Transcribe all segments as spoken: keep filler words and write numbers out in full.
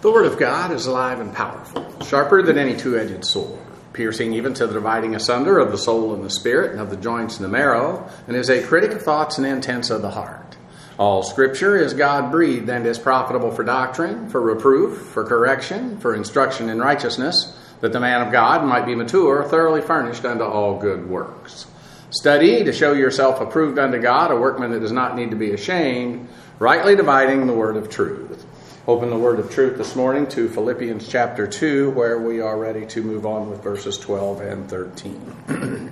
The Word of God is alive and powerful, sharper than any two-edged sword, piercing even to the dividing asunder of the soul and the spirit, and of the joints and the marrow, and is a critic of thoughts and intents of the heart. All Scripture is God-breathed and is profitable for doctrine, for reproof, for correction, for instruction in righteousness, that the man of God might be mature, thoroughly furnished unto all good works. Study to show yourself approved unto God, a workman that does not need to be ashamed, rightly dividing the word of truth. Open the word of truth this morning to Philippians chapter two, where we are ready to move on with verses twelve and thirteen.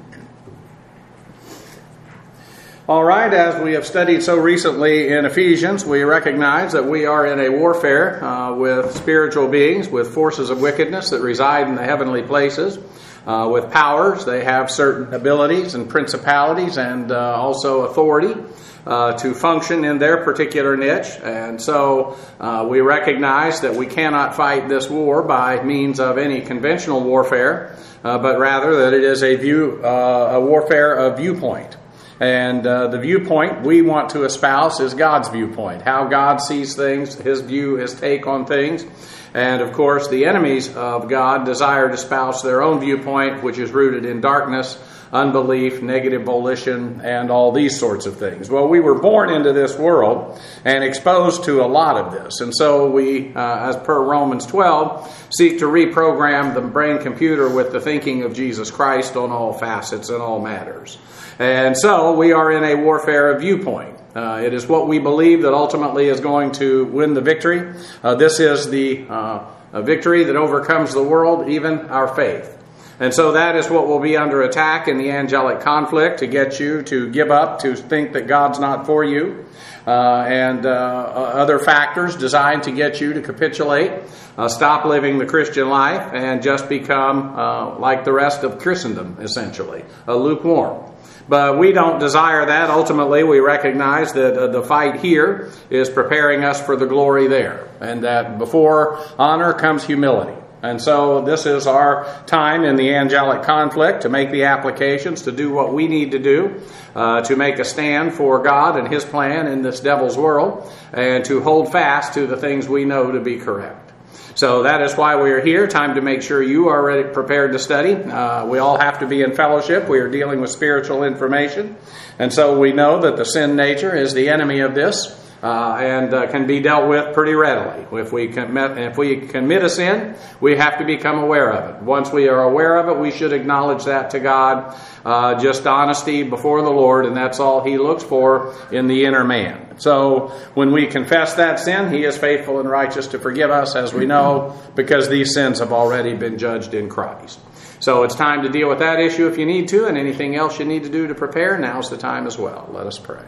All right, as we have studied so recently in Ephesians, we recognize that we are in a warfare uh, with spiritual beings, with forces of wickedness that reside in the heavenly places, uh, with powers. They have certain abilities and principalities and uh, also authority Uh, to function in their particular niche. And so uh, we recognize that we cannot fight this war by means of any conventional warfare, uh, but rather that it is a view, uh, a warfare of viewpoint. And uh, the viewpoint we want to espouse is God's viewpoint, how God sees things, His view, His take on things. And of course, the enemies of God desire to espouse their own viewpoint, which is rooted in darkness, unbelief, negative volition, and all these sorts of things. Well, we were born into this world and exposed to a lot of this. And so we, uh, as per Romans twelve, seek to reprogram the brain computer with the thinking of Jesus Christ on all facets and all matters. And so we are in a warfare of viewpoint. Uh, it is what we believe that ultimately is going to win the victory. Uh, this is the uh, a victory that overcomes the world, even our faith. And so that is what will be under attack in the angelic conflict, to get you to give up, to think that God's not for you, uh, and uh, other factors designed to get you to capitulate, uh, stop living the Christian life, and just become uh, like the rest of Christendom, essentially, a lukewarm. But we don't desire that. Ultimately, we recognize that uh, the fight here is preparing us for the glory there, and that before honor comes humility. And so this is our time in the angelic conflict to make the applications, to do what we need to do, uh, to make a stand for God and His plan in this devil's world, and to hold fast to the things we know to be correct. So that is why we are here. Time to make sure you are ready, prepared to study. Uh, we all have to be in fellowship. We are dealing with spiritual information. And so we know that the sin nature is the enemy of this. Uh, and uh, can be dealt with pretty readily. If we commit, if we commit a sin, we have to become aware of it. Once we are aware of it, we should acknowledge that to God. Uh, just honesty before the Lord, and that's all He looks for in the inner man. So when we confess that sin, He is faithful and righteous to forgive us, as we know, because these sins have already been judged in Christ. So it's time to deal with that issue if you need to, and anything else you need to do to prepare, now's the time as well. Let us pray.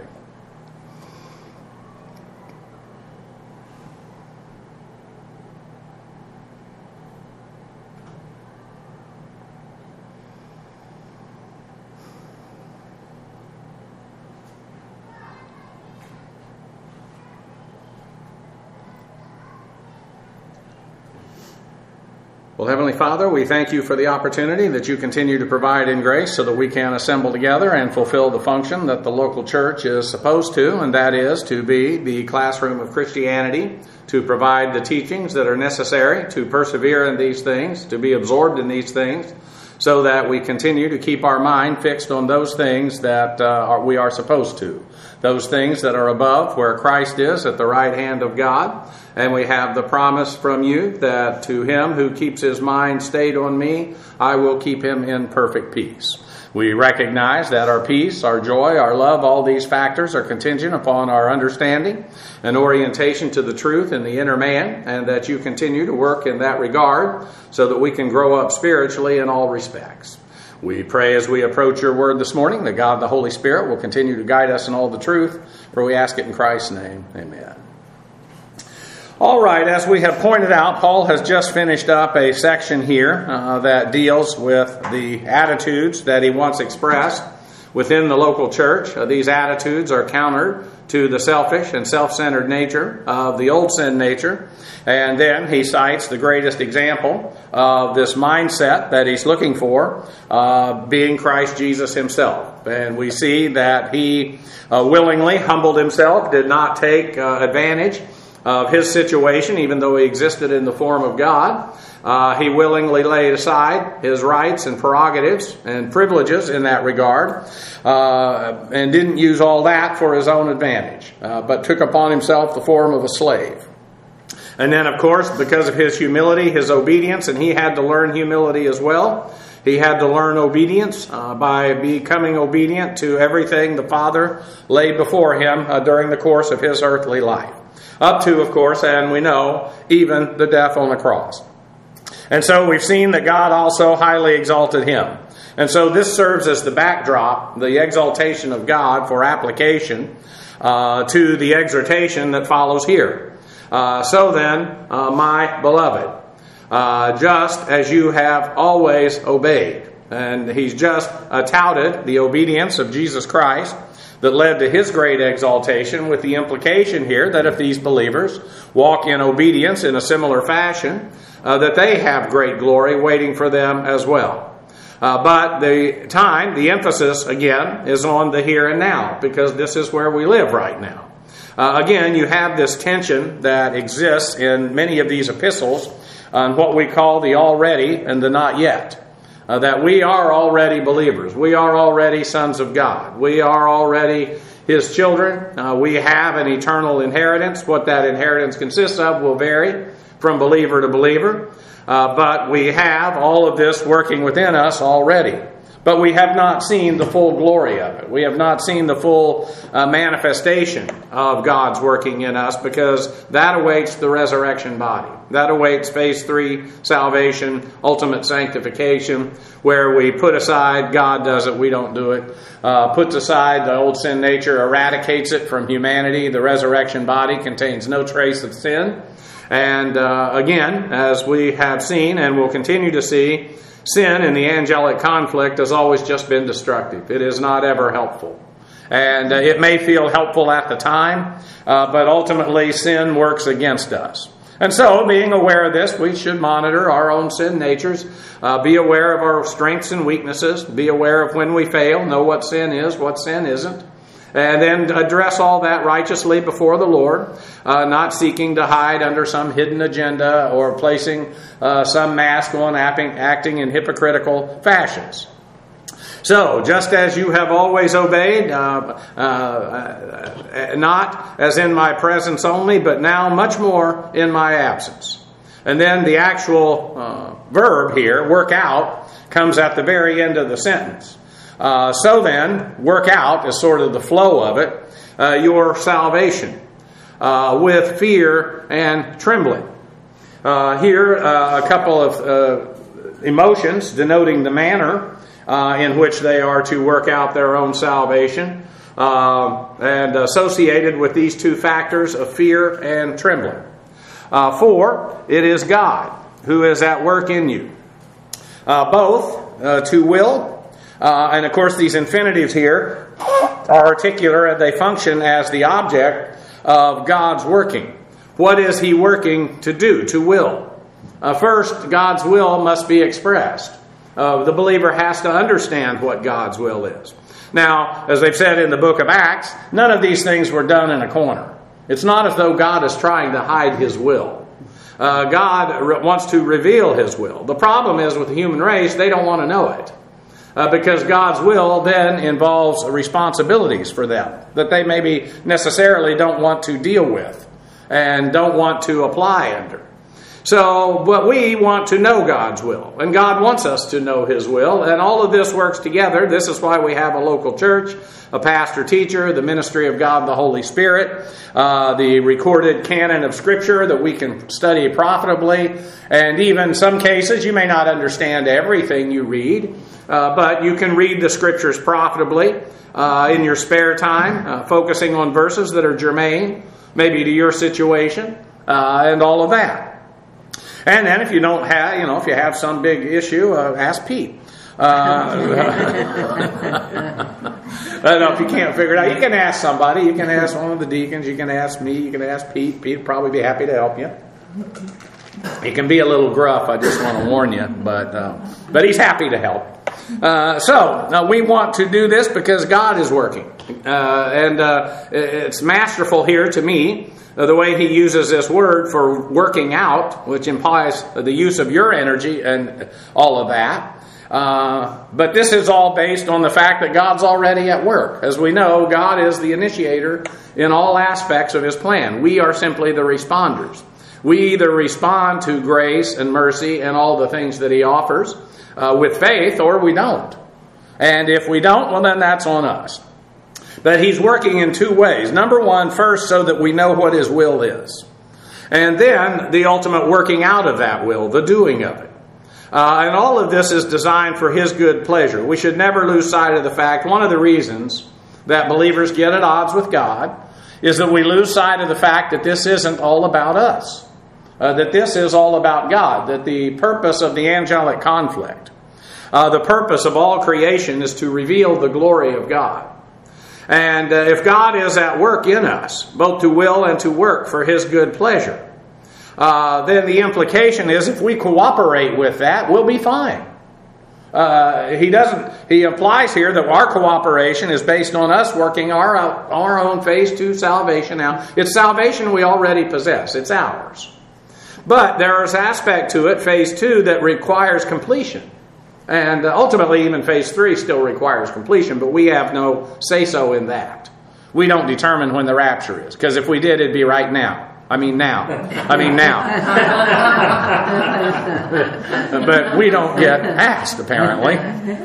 Well, Heavenly Father, we thank You for the opportunity that You continue to provide in grace so that we can assemble together and fulfill the function that the local church is supposed to, and that is to be the classroom of Christianity, to provide the teachings that are necessary to persevere in these things, to be absorbed in these things, so that we continue to keep our mind fixed on those things that uh, are, we are supposed to. Those things that are above, where Christ is at the right hand of God. And we have the promise from You that to him who keeps his mind stayed on Me, I will keep him in perfect peace. We recognize that our peace, our joy, our love, all these factors are contingent upon our understanding and orientation to the truth in the inner man, and that You continue to work in that regard so that we can grow up spiritually in all respects. We pray as we approach Your word this morning that God the Holy Spirit will continue to guide us in all the truth, for we ask it in Christ's name. Amen. All right, as we have pointed out, Paul has just finished up a section here uh, that deals with the attitudes that he once expressed within the local church. Uh, these attitudes are counter to the selfish and self-centered nature of the old sin nature. And then he cites the greatest example of this mindset that he's looking for, uh, being Christ Jesus Himself. And we see that He uh, willingly humbled Himself, did not take uh, advantage of his situation, even though he existed in the form of God. Uh, he willingly laid aside his rights and prerogatives and privileges in that regard, uh, and didn't use all that for his own advantage, uh, but took upon himself the form of a slave. And then, of course, because of his humility, his obedience, and he had to learn humility as well. He had to learn obedience uh, by becoming obedient to everything the Father laid before him uh, during the course of his earthly life. Up to, of course, and we know, even the death on the cross. And so we've seen that God also highly exalted him. And so this serves as the backdrop, the exaltation of God for application uh, to the exhortation that follows here. Uh, so then, uh, my beloved, uh, just as you have always obeyed. And he's just uh, touted the obedience of Jesus Christ that led to his great exaltation, with the implication here that if these believers walk in obedience in a similar fashion, uh, that they have great glory waiting for them as well. Uh, but the time, the emphasis, again, is on the here and now, because this is where we live right now. Uh, again, you have this tension that exists in many of these epistles on what we call the already and the not yet. Uh, that we are already believers. We are already sons of God. We are already his children. Uh, we have an eternal inheritance. What that inheritance consists of will vary from believer to believer. Uh, but we have all of this working within us already. But we have not seen the full glory of it. We have not seen the full uh, manifestation of God's working in us, because that awaits the resurrection body. That awaits phase three, salvation, ultimate sanctification, where we put aside, God does it, we don't do it. Uh, puts aside the old sin nature, eradicates it from humanity. The resurrection body contains no trace of sin. And uh, again, as we have seen and will continue to see, sin in the angelic conflict has always just been destructive. It is not ever helpful. And uh, it may feel helpful at the time, uh, but ultimately sin works against us. And so, being aware of this, we should monitor our own sin natures, uh, be aware of our strengths and weaknesses, be aware of when we fail, know what sin is, what sin isn't. And then address all that righteously before the Lord, uh, not seeking to hide under some hidden agenda or placing uh, some mask on, acting, acting in hypocritical fashions. So, just as you have always obeyed, uh, uh, uh, not as in my presence only, but now much more in my absence. And then the actual uh, verb here, work out, comes at the very end of the sentence. Uh, so then, work out is sort of the flow of it, uh, your salvation uh, with fear and trembling. Uh, here, uh, a couple of uh, emotions denoting the manner uh, in which they are to work out their own salvation, uh, and associated with these two factors of fear and trembling. Uh, for it is God who is at work in you, uh, both uh, to will. Uh, and of course, these infinitives here are articular, and they function as the object of God's working. What is he working to do, to will? Uh, first, God's will must be expressed. Uh, the believer has to understand what God's will is. Now, as they've said in the book of Acts, none of these things were done in a corner. It's not as though God is trying to hide his will. Uh, God re- wants to reveal his will. The problem is with the human race, they don't want to know it. Uh, because God's will then involves responsibilities for them that they maybe necessarily don't want to deal with and don't want to apply under. So, but we want to know God's will, and God wants us to know his will, and all of this works together. This is why we have a local church, a pastor teacher, the ministry of God the Holy Spirit, uh, the recorded canon of Scripture that we can study profitably, and even in some cases you may not understand everything you read, uh, but you can read the Scriptures profitably uh, in your spare time, uh, focusing on verses that are germane, maybe to your situation, uh, and all of that. And then if you don't have, you know, if you have some big issue, uh, ask Pete. Uh, I don't know if you can't figure it out. You can ask somebody. You can ask one of the deacons. You can ask me. You can ask Pete. Pete would probably be happy to help you. He can be a little gruff, I just want to warn you. But, uh, but he's happy to help. Uh, so, now we want to do this because God is working. Uh, and uh, it's masterful here to me, uh, the way he uses this word for working out, which implies the use of your energy and all of that. Uh, but this is all based on the fact that God's already at work. As we know, God is the initiator in all aspects of his plan. We are simply the responders. We either respond to grace and mercy and all the things that he offers uh, with faith, or we don't. And if we don't, well, then that's on us. But he's working in two ways. Number one, first, so that we know what his will is. And then the ultimate working out of that will, the doing of it. Uh, and all of this is designed for his good pleasure. We should never lose sight of the fact, one of the reasons that believers get at odds with God is that we lose sight of the fact that this isn't all about us. Uh, that this is all about God. That the purpose of the angelic conflict, uh, the purpose of all creation is to reveal the glory of God. And uh, if God is at work in us, both to will and to work for his good pleasure, uh, then the implication is if we cooperate with that, we'll be fine. Uh, he doesn't. He implies here that our cooperation is based on us working our, our own phase two salvation out. It's salvation we already possess. It's ours. But there is aspect to it, phase two, that requires completion. And ultimately, even phase three still requires completion, but we have no say-so in that. We don't determine when the rapture is, because if we did, it'd be right now. I mean now. I mean now. But we don't get asked, apparently.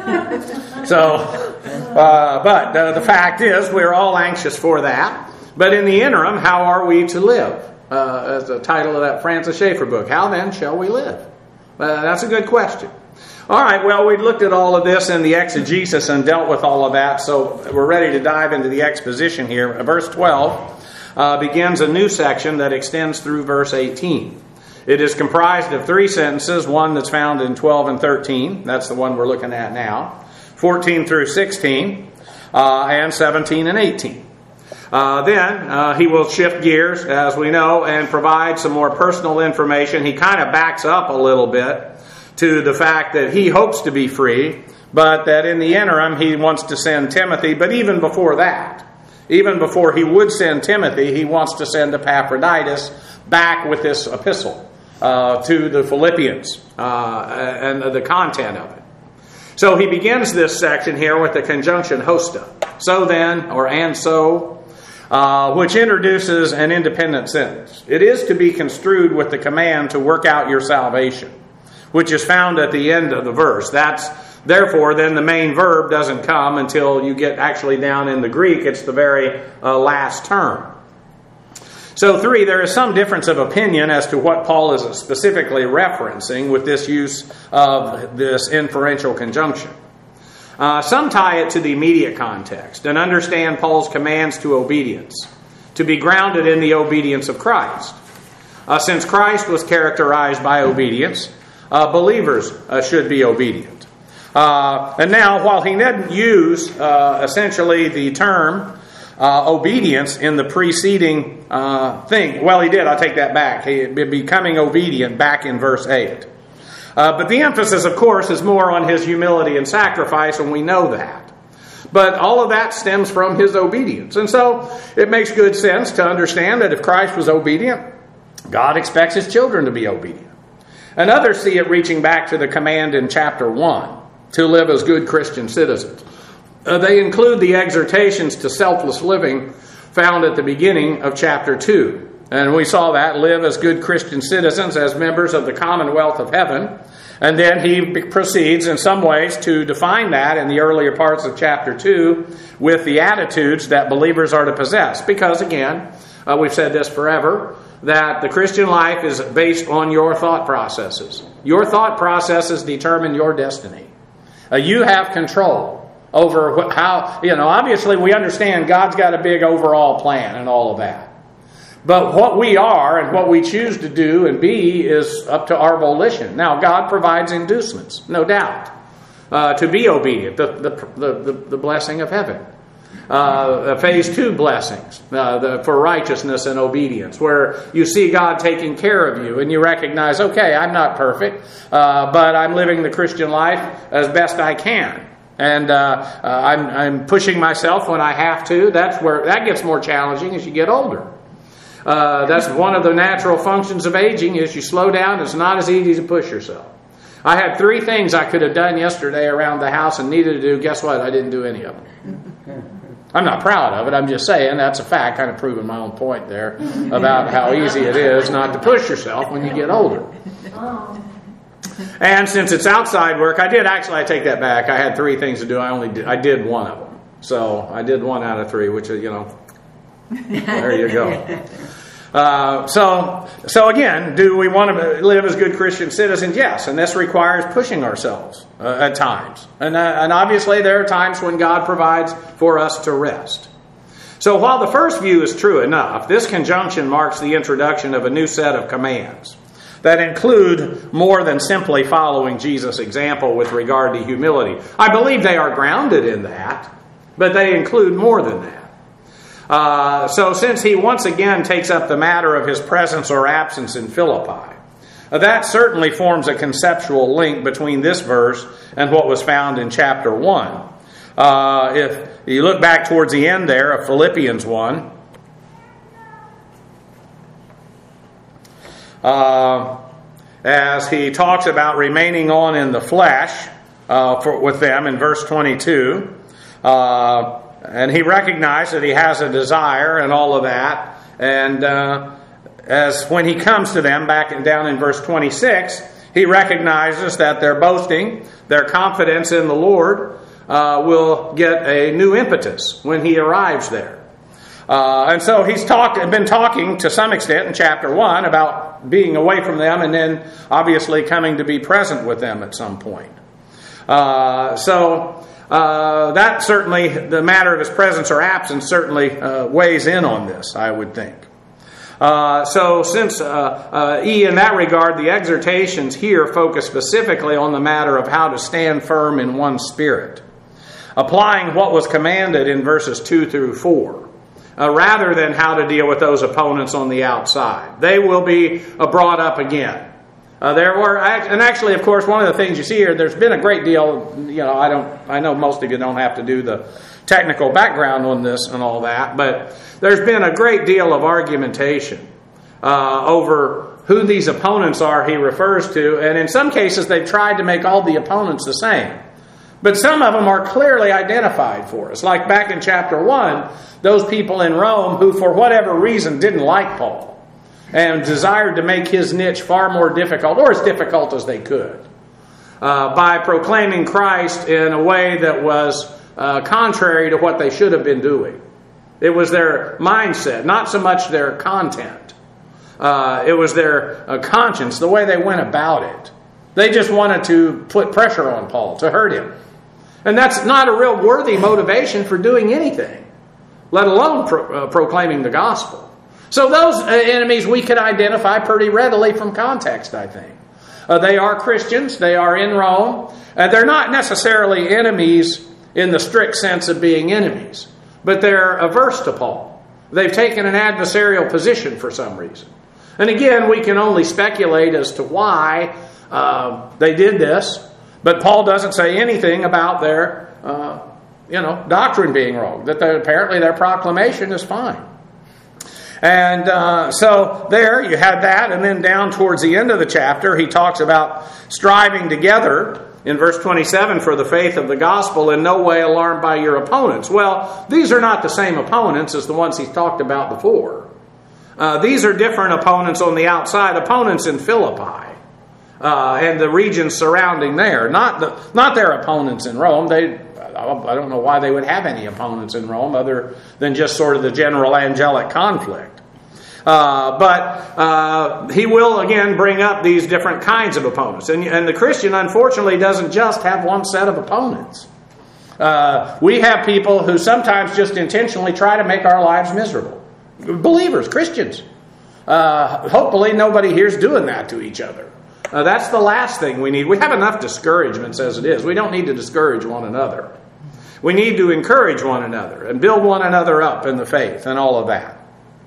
So, uh, but uh, the fact is, we're all anxious for that. But in the interim, how are we to live? Uh, as the title of that Francis Schaeffer book. How then shall we live? Uh, that's a good question. All right, well, we looked at all of this in the exegesis and dealt with all of that, so we're ready to dive into the exposition here. Verse twelve uh, begins a new section that extends through verse eighteen. It is comprised of three sentences, one that's found in twelve and thirteen. That's the one we're looking at now. fourteen through sixteen, uh, and seventeen and eighteen. Uh, then uh, he will shift gears, as we know, and provide some more personal information. He kind of backs up a little bit to the fact that he hopes to be free, but that in the interim he wants to send Timothy. But even before that, even before he would send Timothy, he wants to send Epaphroditus back with this epistle uh, to the Philippians uh, and the content of it. So he begins this section here with the conjunction hosta. So then, or and so, Uh, which introduces an independent sentence. It is to be construed with the command to work out your salvation, which is found at the end of the verse. That's therefore then the main verb doesn't come until you get actually down in the Greek. It's the very uh, last term. So three, there is some difference of opinion as to what Paul is specifically referencing with this use of this inferential conjunction. Uh, some tie it to the immediate context and understand Paul's commands to obedience to be grounded in the obedience of Christ. Uh, since Christ was characterized by obedience, uh, believers uh, should be obedient. Uh, and now, while he didn't use uh, essentially the term uh, obedience in the preceding uh, thing, well, he did, I'll take that back. He becoming obedient back in verse eight. Uh, but the emphasis, of course, is more on his humility and sacrifice, and we know that. But all of that stems from his obedience. And so it makes good sense to understand that if Christ was obedient, God expects his children to be obedient. And others see it reaching back to the command in chapter one, to live as good Christian citizens. Uh, they include the exhortations to selfless living found at the beginning of chapter two. And we saw that, live as good Christian citizens, as members of the commonwealth of heaven. And then he proceeds in some ways to define that in the earlier parts of chapter two with the attitudes that believers are to possess. Because again, uh, we've said this forever, that the Christian life is based on your thought processes. Your thought processes determine your destiny. Uh, you have control over wh- how, you know, obviously we understand God's got a big overall plan and all of that. But what we are and what we choose to do and be is up to our volition. Now, God provides inducements, no doubt, uh, to be obedient, the, the, the, the blessing of heaven. Uh, phase two blessings uh, the, for righteousness and obedience, where you see God taking care of you and you recognize, okay, I'm not perfect, uh, but I'm living the Christian life as best I can. And uh, uh, I'm, I'm pushing myself when I have to. That's where that gets more challenging as you get older. Uh, that's one of the natural functions of aging is you slow down. It's not as easy to push yourself. I had three things I could have done yesterday around the house and needed to do. Guess what? I didn't do any of them. I'm not proud of it. I'm just saying that's a fact, kind of proving my own point there about how easy it is not to push yourself when you get older. And since it's outside work, I did actually, I take that back. I had three things to do. I only did, I did one of them. So I did one out of three, which is, you know, there you go. Uh, so, so again, do we want to live as good Christian citizens? Yes, and this requires pushing ourselves uh, at times. And, uh, and obviously there are times when God provides for us to rest. So while the first view is true enough, this conjunction marks the introduction of a new set of commands that include more than simply following Jesus' example with regard to humility. I believe they are grounded in that, but they include more than that. Uh, so since he once again takes up the matter of his presence or absence in Philippi, uh, that certainly forms a conceptual link between this verse and what was found in chapter one. Uh, if you look back towards the end there of Philippians one, uh, as he talks about remaining on in the flesh uh, for, with them in verse twenty-two, uh, and he recognized that he has a desire and all of that. And uh, as when he comes to them back and down in verse twenty-six, he recognizes that their boasting, their confidence in the Lord uh, will get a new impetus when he arrives there. Uh, and so he's talk, been talking to some extent in chapter one about being away from them and then obviously coming to be present with them at some point. Uh, so... Uh, that certainly, the matter of his presence or absence certainly uh, weighs in on this, I would think. Uh, so since uh, uh, E, in that regard, the exhortations here focus specifically on the matter of how to stand firm in one spirit, applying what was commanded in verses two through four, uh, rather than how to deal with those opponents on the outside. They will be uh, brought up again. Uh, there were, and actually, of course, one of the things you see here, there's been a great deal, you know, I don't, I know most of you don't have to do the technical background on this and all that, but there's been a great deal of argumentation uh, over who these opponents are he refers to, and in some cases they've tried to make all the opponents the same. But some of them are clearly identified for us. Like back in chapter one, those people in Rome who for whatever reason didn't like Paul and desired to make his niche far more difficult, or as difficult as they could, uh, by proclaiming Christ in a way that was uh, contrary to what they should have been doing. It was their mindset, not so much their content. Uh, it was their uh, conscience, the way they went about it. They just wanted to put pressure on Paul, to hurt him. And that's not a real worthy motivation for doing anything, let alone pro- uh, proclaiming the gospel. So those enemies we can identify pretty readily from context, I think. Uh, they are Christians. They are in Rome. And they're not necessarily enemies in the strict sense of being enemies. But they're averse to Paul. They've taken an adversarial position for some reason. And again, we can only speculate as to why uh, they did this. But Paul doesn't say anything about their uh, you know, doctrine being wrong. That apparently their proclamation is fine. And uh, so there you had that, and then down towards the end of the chapter he talks about striving together in verse twenty-seven for the faith of the gospel, in no way alarmed by your opponents. Well, these are not the same opponents as the ones he's talked about before. Uh, these are different opponents on the outside, opponents in Philippi uh, and the regions surrounding there, not the not their opponents in Rome. They I don't know why they would have any opponents in Rome other than just sort of the general angelic conflict. Uh, but uh, he will again bring up these different kinds of opponents. And, and the Christian, unfortunately, doesn't just have one set of opponents. Uh, we have people who sometimes just intentionally try to make our lives miserable. Believers, Christians. Uh, hopefully nobody here is doing that to each other. Uh, that's the last thing we need. We have enough discouragements as it is. We don't need to discourage one another. We need to encourage one another and build one another up in the faith and all of that.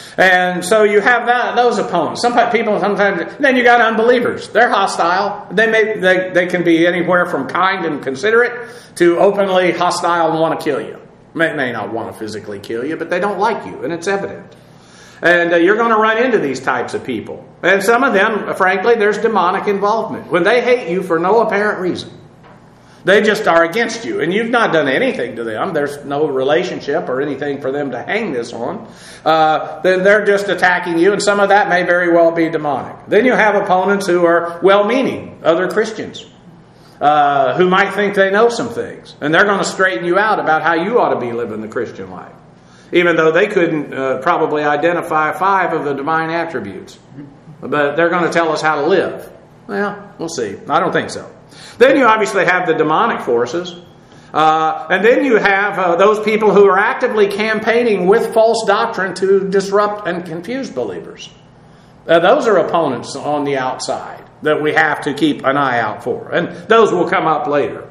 And so you have that, those opponents. Some people sometimes, then you got unbelievers. They're hostile. They may they, they can be anywhere from kind and considerate to openly hostile and want to kill you. May, may not want to physically kill you, but they don't like you, and it's evident. And uh, you're going to run into these types of people. And some of them, frankly, there's demonic involvement. When they hate you for no apparent reason. They just are against you, and you've not done anything to them. There's no relationship or anything for them to hang this on. Uh, then they're just attacking you, and some of that may very well be demonic. Then you have opponents who are well-meaning, other Christians, uh, who might think they know some things, and they're going to straighten you out about how you ought to be living the Christian life, even though they couldn't uh, probably identify five of the divine attributes. But they're going to tell us how to live. Well, we'll see. I don't think so. Then you obviously have the demonic forces. Uh, and then you have uh, those people who are actively campaigning with false doctrine to disrupt and confuse believers. Uh, those are opponents on the outside that we have to keep an eye out for. And those will come up later.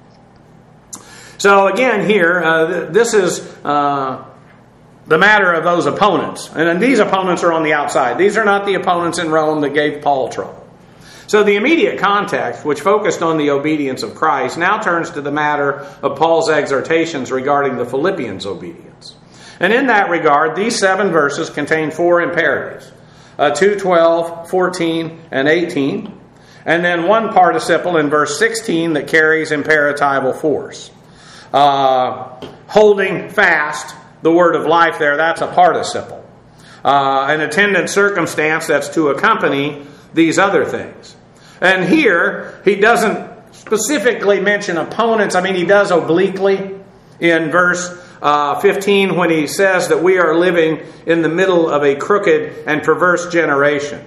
So again here, uh, th- this is uh, the matter of those opponents. And then these opponents are on the outside. These are not the opponents in Rome that gave Paul trouble. So the immediate context, which focused on the obedience of Christ, now turns to the matter of Paul's exhortations regarding the Philippians' obedience. And in that regard, these seven verses contain four imperatives. Uh, two, twelve, fourteen, and eighteen. And then one participle in verse sixteen that carries imperatival force. Uh, holding fast, the word of life there, that's a participle. Uh, an attendant circumstance that's to accompany these other things. And here, he doesn't specifically mention opponents. I mean, he does obliquely in verse uh, fifteen when he says that we are living in the middle of a crooked and perverse generation.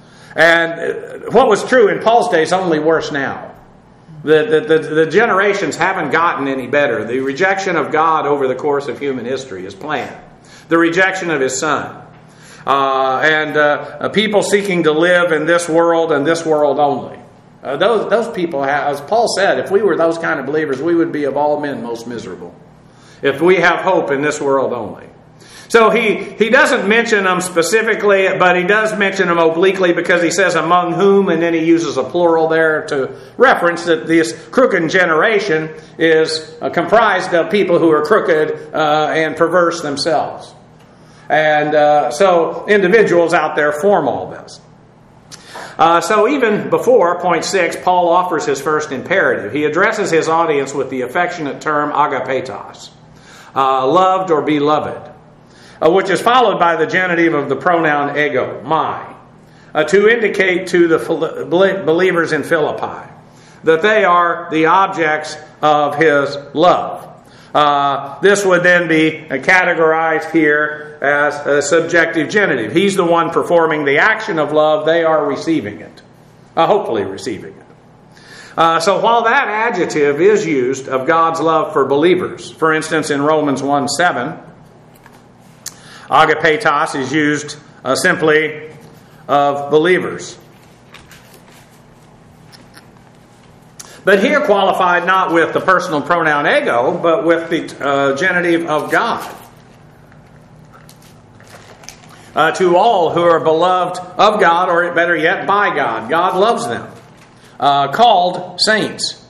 And what was true in Paul's day is only worse now. The, the, the, the generations haven't gotten any better. The rejection of God over the course of human history is planned. The rejection of His Son. Uh, and uh, people seeking to live in this world and this world only. Uh, those those people, have, as Paul said, if we were those kind of believers, we would be of all men most miserable. If we have hope in this world only. So he, he doesn't mention them specifically, but he does mention them obliquely because he says among whom, and then he uses a plural there to reference that this crooked generation is uh, comprised of people who are crooked uh, and perverse themselves. And uh, so individuals out there form all this. Uh, so even before point six, Paul offers his first imperative. He addresses his audience with the affectionate term agapetos, uh, loved or beloved, uh, which is followed by the genitive of the pronoun ego, my, uh, to indicate to the Phil- believers in Philippi that they are the objects of his love. Uh, this would then be categorized here as a subjective genitive. He's the one performing the action of love. They are receiving it. Uh, hopefully receiving it. Uh, so while that adjective is used of God's love for believers, for instance in Romans one seven, agapetos is used uh, simply of believers. But here qualified not with the personal pronoun ego, but with the uh, genitive of God. Uh, to all who are beloved of God, or better yet, by God. God loves them. Uh, called saints.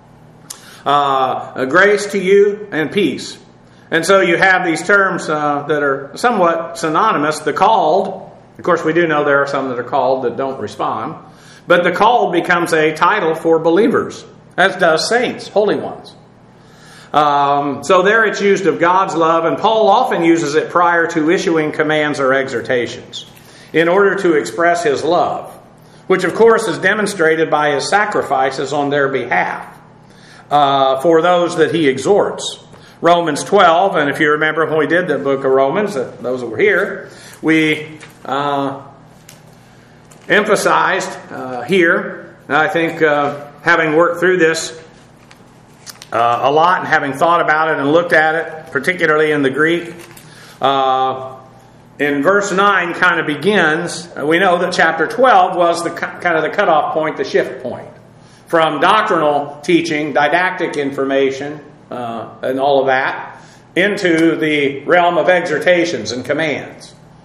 Uh, grace to you and peace. And so you have these terms uh, that are somewhat synonymous. The called, of course we do know there are some that are called that don't respond. But the called becomes a title for believers, as does saints, holy ones. Um, so there it's used of God's love, and Paul often uses it prior to issuing commands or exhortations in order to express his love, which of course is demonstrated by his sacrifices on their behalf uh, for those that he exhorts. Romans twelve, and if you remember when we did the book of Romans, those that were here, we uh, emphasized uh, here, and I think uh, having worked through this uh, a lot and having thought about it and looked at it, particularly in the Greek, uh, in verse nine kind of begins, we know that chapter twelve was the kind of the cutoff point, the shift point, from doctrinal teaching, didactic information, uh, and all of that, into the realm of exhortations and commands.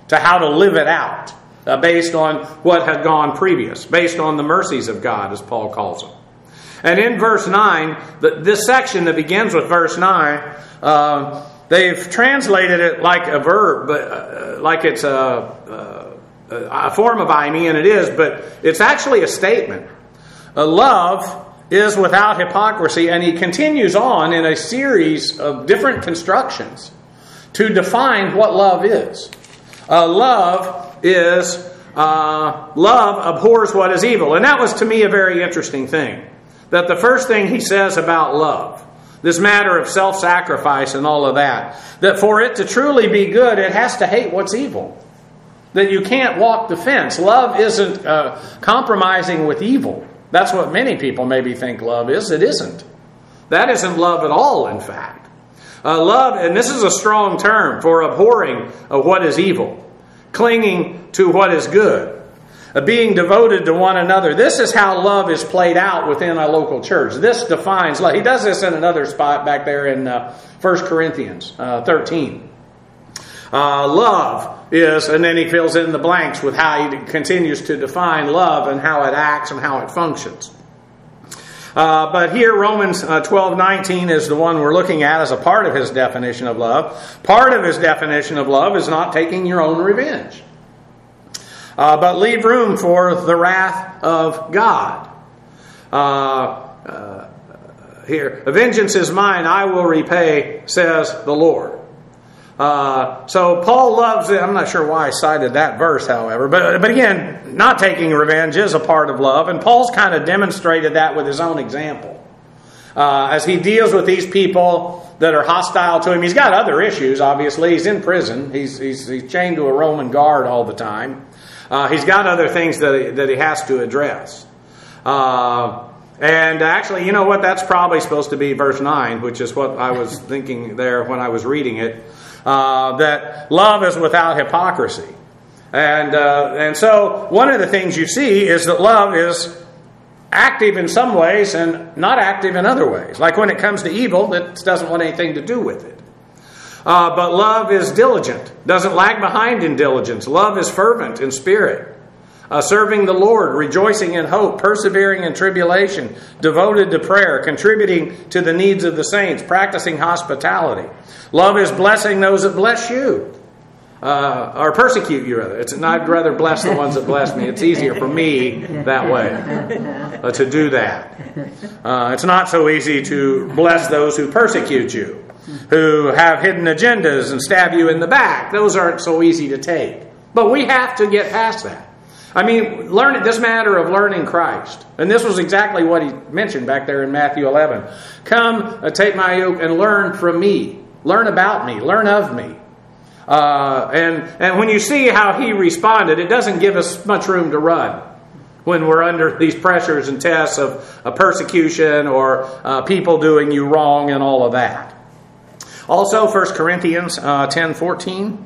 to how to live it out uh, based on what had gone previous, based on the mercies of God, as Paul calls them. And in verse nine, the, this section that begins with verse nine, uh, they've translated it like a verb, but uh, like it's a, a, a form of I me, and it is, but it's actually a statement. Uh, love is without hypocrisy, and he continues on in a series of different constructions to define what love is. Uh, love is, uh, love abhors what is evil. And that was to me a very interesting thing. That the first thing he says about love, this matter of self-sacrifice and all of that, that for it to truly be good, it has to hate what's evil. That you can't walk the fence. Love isn't uh, compromising with evil. That's what many people maybe think love is. It isn't. That isn't love at all, in fact. Uh, love, and this is a strong term for abhorring of what is evil, clinging to what is good, uh, being devoted to one another. This is how love is played out within a local church. This defines love. He does this in another spot back there in uh, First Corinthians uh, thirteen. Uh, love is, and then he fills in the blanks with how he continues to define love and how it acts and how it functions. Uh, but here, Romans uh, twelve nineteen is the one we're looking at as a part of his definition of love. Part of his definition of love is not taking your own revenge, uh, but leave room for the wrath of God. Uh, uh, here, vengeance is mine, I will repay, says the Lord. Uh, so Paul loves it. I'm not sure why I cited that verse, however. But, but again, not taking revenge is a part of love. And Paul's kind of demonstrated that with his own example. Uh, as he deals with these people that are hostile to him. He's got other issues, obviously. He's in prison. He's, he's, he's chained to a Roman guard all the time. Uh, he's got other things that he, that he has to address. Uh, and actually, you know what? That's probably supposed to be verse nine, which is what I was thinking there when I was reading it. Uh, that love is without hypocrisy. And uh, and so one of the things you see is that love is active in some ways and not active in other ways. Like when it comes to evil, it doesn't want anything to do with it. Uh, but love is diligent, doesn't lag behind in diligence. Love is fervent in spirit. Uh, serving the Lord, rejoicing in hope, persevering in tribulation, devoted to prayer, contributing to the needs of the saints, practicing hospitality. Love is blessing those that bless you, uh, or persecute you, rather. It's, I'd rather bless the ones that bless me. It's easier for me that way uh, to do that. Uh, it's not so easy to bless those who persecute you, who have hidden agendas and stab you in the back. Those aren't so easy to take. But we have to get past that. I mean, learn this matter of learning Christ. And this was exactly what he mentioned back there in Matthew eleven. Come, uh, take my yoke and learn from me. Learn about me. Learn of me. Uh, and, and when you see how he responded, it doesn't give us much room to run when we're under these pressures and tests of uh, persecution or uh, people doing you wrong and all of that. Also, First Corinthians uh, ten fourteen.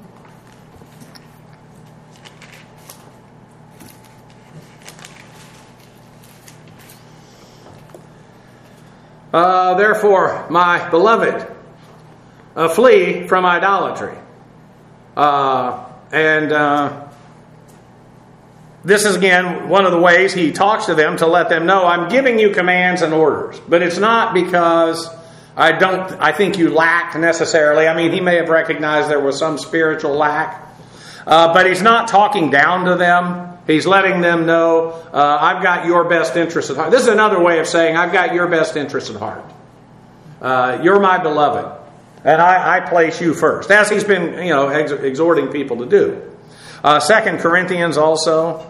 Uh, therefore, my beloved, uh, flee from idolatry. Uh, and uh, this is, again, one of the ways he talks to them to let them know, I'm giving you commands and orders. But it's not because I don't. I think you lack necessarily. I mean, he may have recognized there was some spiritual lack. Uh, but he's not talking down to them. He's letting them know, uh, I've got your best interest at heart. This is another way of saying, I've got your best interest at heart. Uh, you're my beloved. And I, I place you first. As he's been, you know, ex- exhorting people to do. Uh, Second Corinthians also.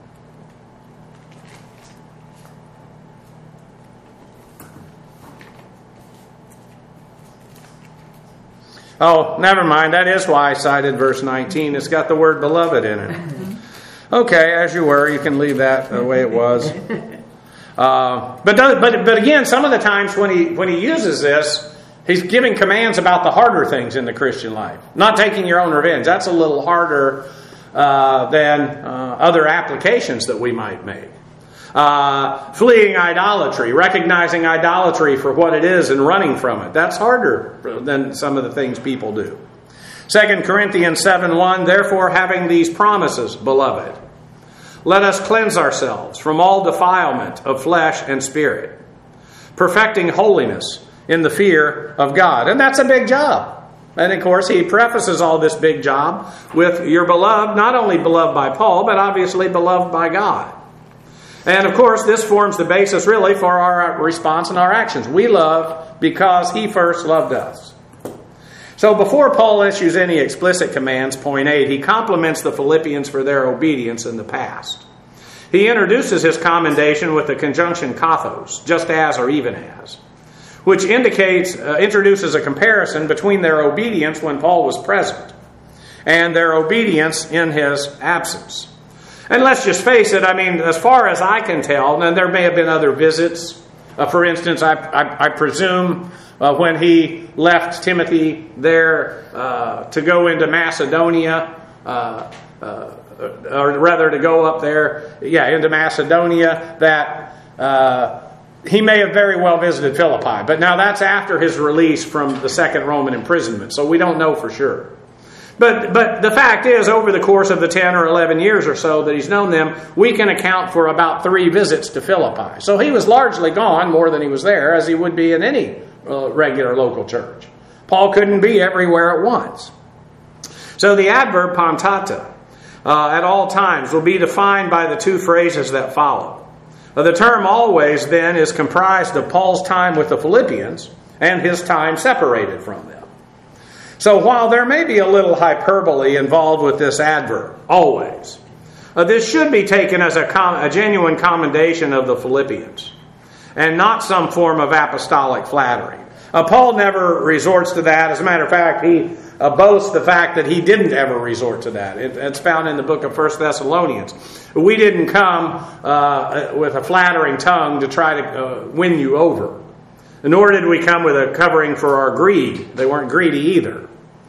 Oh, never mind. That is why I cited verse nineteen. It's got the word beloved in it. Okay, as you were, you can leave that the way it was. Uh, but, but but again, some of the times when he when he uses this, he's giving commands about the harder things in the Christian life. Not taking your own revenge. That's a little harder uh, than uh, other applications that we might make. Uh, fleeing idolatry, recognizing idolatry for what it is and running from it. That's harder than some of the things people do. Second Corinthians seven one, therefore having these promises, beloved, let us cleanse ourselves from all defilement of flesh and spirit, perfecting holiness in the fear of God. And that's a big job. And of course, he prefaces all this big job with your beloved, not only beloved by Paul, but obviously beloved by God. And of course, this forms the basis really for our response and our actions. We love because he first loved us. So before Paul issues any explicit commands, point eight, he compliments the Philippians for their obedience in the past. He introduces his commendation with the conjunction kathos, just as or even as, which indicates, uh, introduces a comparison between their obedience when Paul was present and their obedience in his absence. And let's just face it, I mean, as far as I can tell, and there may have been other visits. Uh, for instance, I, I, I presume uh, when he left Timothy there uh, to go into Macedonia, uh, uh, or rather to go up there, yeah, into Macedonia, that uh, he may have very well visited Philippi. But now that's after his release from the second Roman imprisonment, so we don't know for sure. But but the fact is, over the course of the ten or eleven years or so that he's known them, we can account for about three visits to Philippi. So he was largely gone more than he was there, as he would be in any uh, regular local church. Paul couldn't be everywhere at once. So the adverb pantata uh, at all times will be defined by the two phrases that follow. Uh, the term always, then, is comprised of Paul's time with the Philippians and his time separated from them. So while there may be a little hyperbole involved with this adverb, always, uh, this should be taken as a, com- a genuine commendation of the Philippians and not some form of apostolic flattery. Uh, Paul never resorts to that. As a matter of fact, he uh, boasts the fact that he didn't ever resort to that. It, it's found in the book of First Thessalonians. We didn't come uh, with a flattering tongue to try to uh, win you over. Nor did we come with a covering for our greed. They weren't greedy either.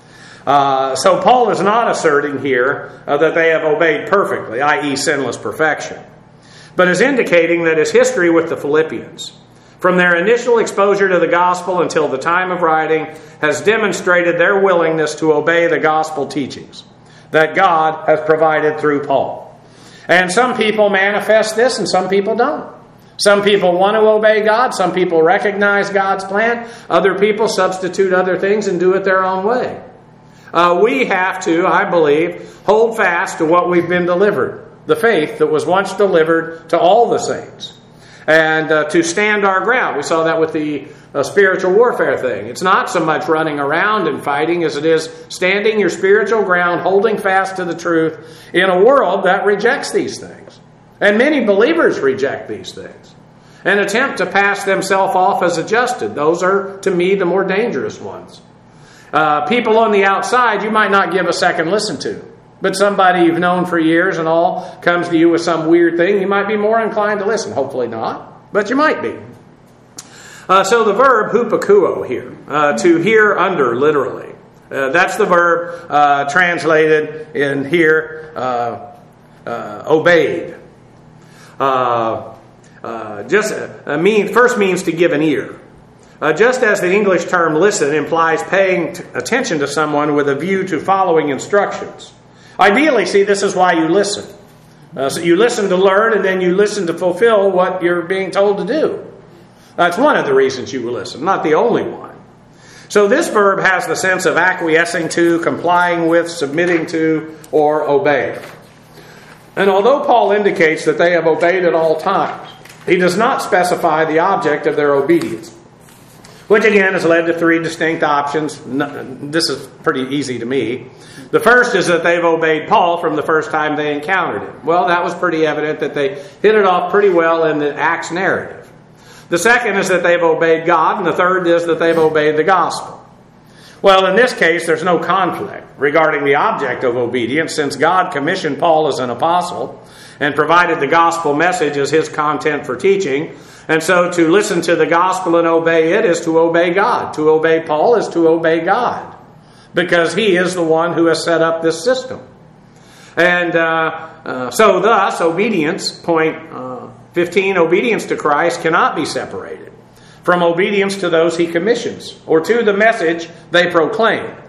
Uh, so Paul is not asserting here uh, that they have obeyed perfectly, that is sinless perfection, but is indicating that his history with the Philippians, from their initial exposure to the gospel until the time of writing, has demonstrated their willingness to obey the gospel teachings that God has provided through Paul. And some people manifest this and some people don't. Some people want to obey God. Some people recognize God's plan. Other people substitute other things and do it their own way. Uh, we have to, I believe, hold fast to what we've been delivered. The faith that was once delivered to all the saints. And uh, to stand our ground. We saw that with the uh, spiritual warfare thing. It's not so much running around and fighting as it is standing your spiritual ground, holding fast to the truth in a world that rejects these things. And many believers reject these things and attempt to pass themselves off as adjusted. Those are, to me, the more dangerous ones. Uh, people on the outside you might not give a second listen to. But somebody you've known for years and all comes to you with some weird thing, you might be more inclined to listen. Hopefully not, but you might be. Uh, so the verb hupakuo here, uh, to hear under, literally. Uh, that's the verb uh, translated in here, uh, uh, obeyed. Uh, uh, just uh, mean first means to give an ear. Uh, just as the English term listen implies paying t- attention to someone with a view to following instructions. Ideally, see, this is why you listen. Uh, so you listen to learn, and then you listen to fulfill what you're being told to do. That's one of the reasons you will listen, not the only one. So this verb has the sense of acquiescing to, complying with, submitting to, or obeying. And although Paul indicates that they have obeyed at all times, he does not specify the object of their obedience, which again has led to three distinct options. This is pretty easy to me. The first is that they've obeyed Paul from the first time they encountered him. Well, that was pretty evident that they hit it off pretty well in the Acts narrative. The second is that they've obeyed God, and the third is that they've obeyed the gospel. Well, in this case, there's no conflict regarding the object of obedience, since God commissioned Paul as an apostle and provided the gospel message as his content for teaching. And so to listen to the gospel and obey it is to obey God. To obey Paul is to obey God, because he is the one who has set up this system. And uh, uh, so thus, obedience, point uh, fifteen, obedience to Christ cannot be separated from obedience to those he commissions, or to the message they proclaim.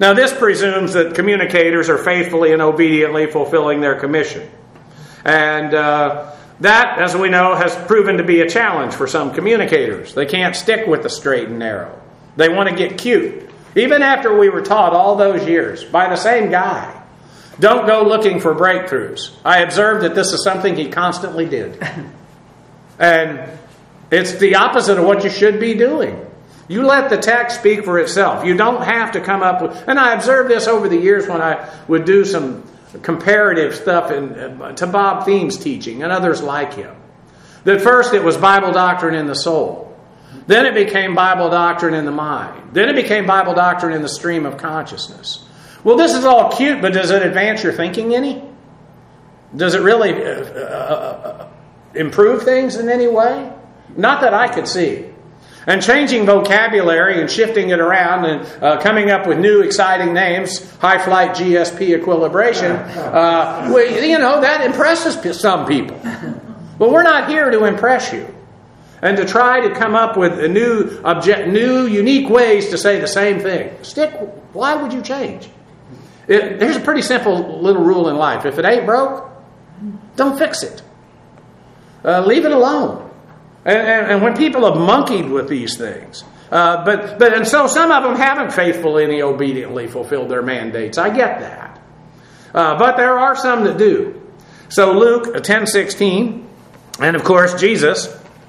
Now, this presumes that communicators are faithfully and obediently fulfilling their commission. And uh, that, as we know, has proven to be a challenge for some communicators. They can't stick with the straight and narrow. They want to get cute. Even after we were taught all those years by the same guy, don't go looking for breakthroughs. I observed that this is something he constantly did. And it's the opposite of what you should be doing. You let the text speak for itself. You don't have to come up with... And I observed this over the years when I would do some comparative stuff in, uh, to Bob Thiem's teaching and others like him. That first it was Bible doctrine in the soul. Then it became Bible doctrine in the mind. Then it became Bible doctrine in the stream of consciousness. Well, this is all cute, but does it advance your thinking any? Does it really uh, uh, uh, improve things in any way? Not that I could see. And changing vocabulary and shifting it around and uh, coming up with new exciting names, high flight G S P equilibration, uh, well, you know, that impresses some people. But we're not here to impress you. And to try to come up with a new, object, new, unique ways to say the same thing. Stick. Why would you change? It, there's a pretty simple little rule in life. If it ain't broke, don't fix it. Uh, leave it alone. And, and, and when people have monkeyed with these things, uh, but but and so some of them haven't faithfully and obediently fulfilled their mandates. I get that, uh, but there are some that do. So Luke ten sixteen, and of course Jesus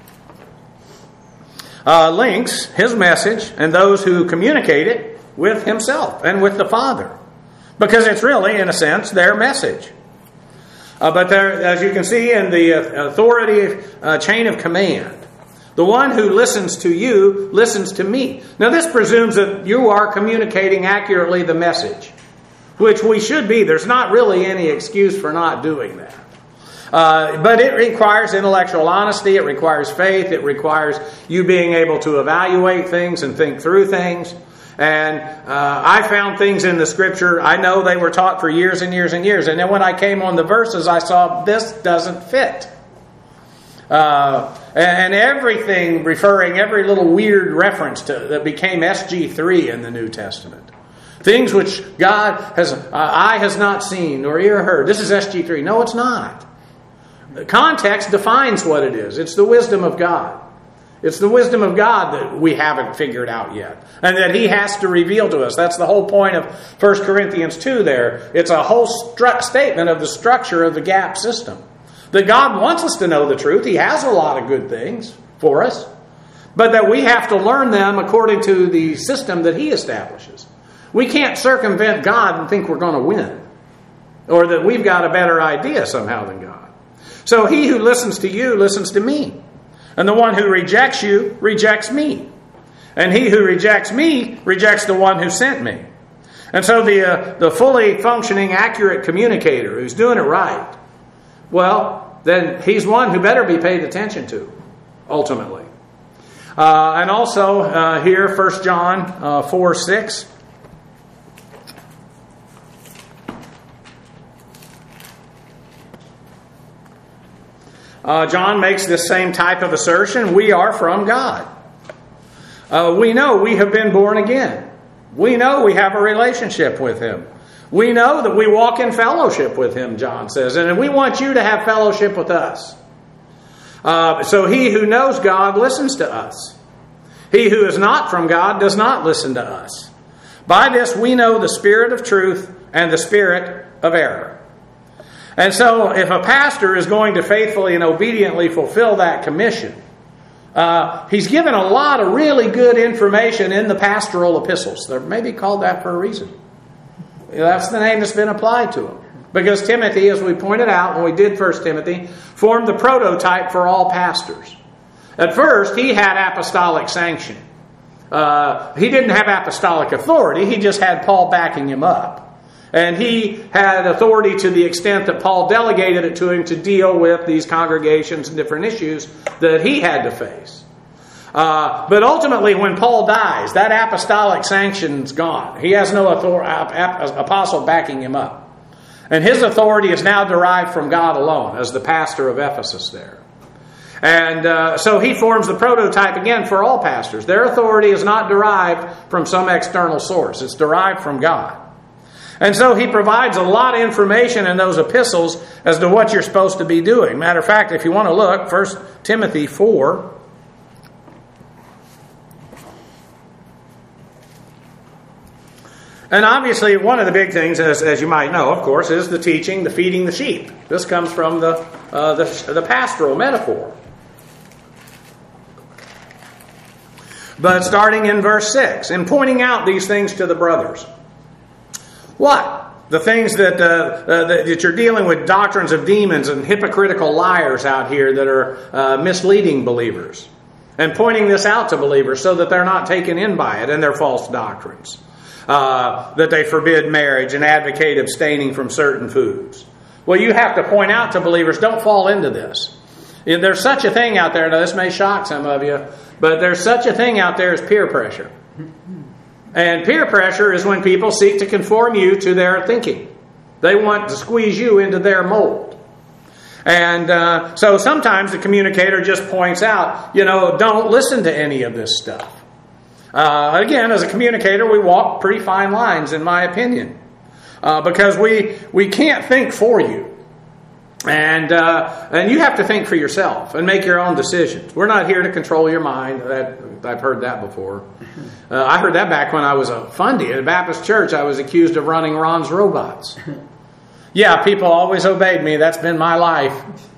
uh, links his message and those who communicate it with himself and with the Father, because it's really, in a sense, their message. Uh, but there, as you can see in the uh, authority uh, chain of command, the one who listens to you listens to me. Now this presumes that you are communicating accurately the message, which we should be. There's not really any excuse for not doing that. Uh, but it requires intellectual honesty, it requires faith, it requires you being able to evaluate things and think through things. And uh, I found things in the Scripture, I know they were taught for years and years and years. And then when I came on the verses, I saw this doesn't fit. Uh, and everything referring, every little weird reference to that became S G three in the New Testament. Things which God has, uh, eye has not seen nor ear heard. This is S G three. No, it's not. The context defines what it is. It's the wisdom of God. It's the wisdom of God that we haven't figured out yet. And that He has to reveal to us. That's the whole point of First Corinthians two there. It's a whole stru- statement of the structure of the gap system. That God wants us to know the truth. He has a lot of good things for us. But that we have to learn them according to the system that He establishes. We can't circumvent God and think we're going to win. Or that we've got a better idea somehow than God. So he who listens to you listens to me. And the one who rejects you rejects me. And he who rejects me rejects the one who sent me. And so the uh, the fully functioning, accurate communicator who's doing it right, well, then he's one who better be paid attention to, ultimately. Uh, and also uh, here, First John uh, four six. Uh, John makes this same type of assertion. We are from God. Uh, we know we have been born again. We know we have a relationship with Him. We know that we walk in fellowship with Him, John says. And we want you to have fellowship with us. Uh, so he who knows God listens to us. He who is not from God does not listen to us. By this we know the spirit of truth and the spirit of error. And so if a pastor is going to faithfully and obediently fulfill that commission, uh, he's given a lot of really good information in the pastoral epistles. They're maybe called that for a reason. That's the name that's been applied to them. Because Timothy, as we pointed out when we did First Timothy, formed the prototype for all pastors. At first, he had apostolic sanction. Uh, he didn't have apostolic authority. He just had Paul backing him up. And he had authority to the extent that Paul delegated it to him to deal with these congregations and different issues that he had to face. Uh, but ultimately, when Paul dies, that apostolic sanction's gone. He has no author- apostle backing him up. And his authority is now derived from God alone as the pastor of Ephesus there. And uh, so he forms the prototype again for all pastors. Their authority is not derived from some external source. It's derived from God. And so he provides a lot of information in those epistles as to what you're supposed to be doing. Matter of fact, if you want to look, First Timothy four. And obviously, one of the big things, as, as you might know, of course, is the teaching, the feeding the sheep. This comes from the, uh, the, the pastoral metaphor. But starting in verse six, in pointing out these things to the brothers. What? The things that, uh, uh, that, that you're dealing with, doctrines of demons and hypocritical liars out here that are uh, misleading believers. And pointing this out to believers so that they're not taken in by it and their false doctrines. Uh, that they forbid marriage and advocate abstaining from certain foods. Well, you have to point out to believers, don't fall into this. There's such a thing out there, now this may shock some of you, but there's such a thing out there as peer pressure. And peer pressure is when people seek to conform you to their thinking. They want to squeeze you into their mold. And uh, so sometimes the communicator just points out, you know, don't listen to any of this stuff. Uh, again, as a communicator, we walk pretty fine lines, in my opinion. Uh, because we we can't think for you. And uh, and you have to think for yourself and make your own decisions. We're not here to control your mind. That, I've heard that before. Uh, I heard that back when I was a fundy at a Baptist church. I was accused of running Ron's robots. Yeah, people always obeyed me. That's been my life.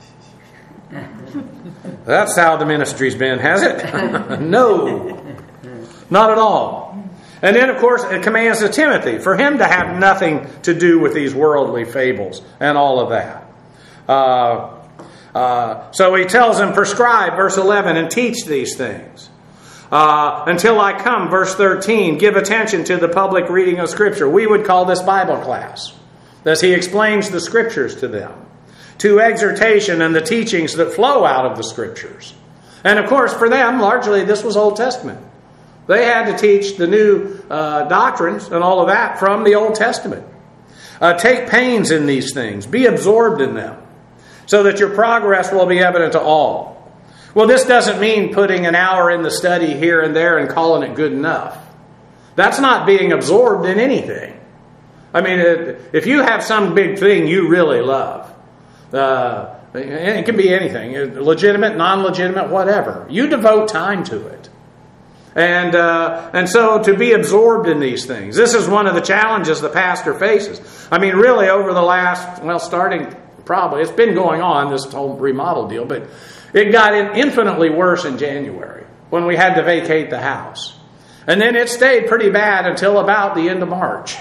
That's how the ministry's been, has it? No, not at all. And then, of course, it commands to Timothy for him to have nothing to do with these worldly fables and all of that. Uh, uh, so he tells him, prescribe, verse eleven, and teach these things. Uh, until I come, verse thirteen, give attention to the public reading of Scripture. We would call this Bible class, as he explains the Scriptures to them. To exhortation and the teachings that flow out of the Scriptures. And of course, for them, largely this was Old Testament. They had to teach the new uh, doctrines and all of that from the Old Testament. Uh, take pains in these things. Be absorbed in them, so that your progress will be evident to all. Well, this doesn't mean putting an hour in the study here and there and calling it good enough. That's not being absorbed in anything. I mean, if you have some big thing you really love, uh, it can be anything, legitimate, non-legitimate, whatever. You devote time to it. And uh, and so to be absorbed in these things. This is one of the challenges the pastor faces. I mean, really over the last, well, starting probably, it's been going on, this whole remodel deal, but it got infinitely worse in January when we had to vacate the house. And then it stayed pretty bad until about the end of March.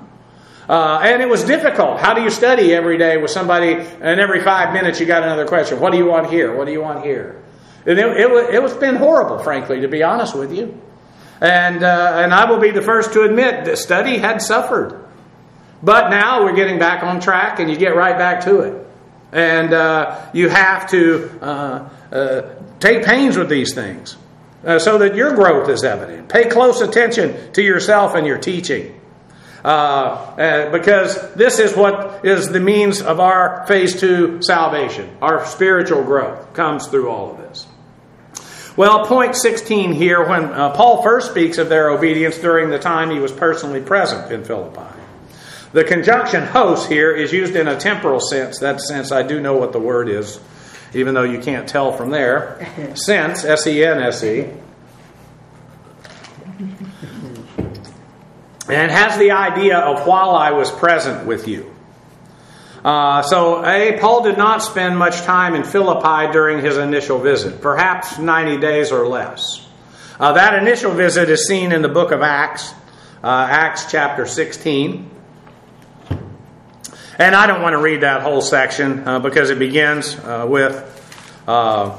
Uh, and it was difficult. How do you study every day with somebody, and every five minutes you got another question? What do you want here? What do you want here? And it, it, it was been horrible, frankly, to be honest with you. And uh, and I will be the first to admit that study had suffered. But now we're getting back on track, and you get right back to it. And uh, you have to uh, uh, take pains with these things uh, so that your growth is evident. Pay close attention to yourself and your teaching. Uh, uh, because this is what is the means of our phase two salvation. Our spiritual growth comes through all of this. Well, point sixteen here, when uh, Paul first speaks of their obedience during the time he was personally present in Philippi. The conjunction hos here is used in a temporal sense. That sense, I do know what the word is, even though you can't tell from there. Sense, S E N S E. And has the idea of while I was present with you. Uh, so, A, Paul did not spend much time in Philippi during his initial visit. Perhaps ninety days or less. Uh, that initial visit is seen in the book of Acts. Uh, Acts chapter sixteen. And I don't want to read that whole section uh, because it begins uh, with, uh,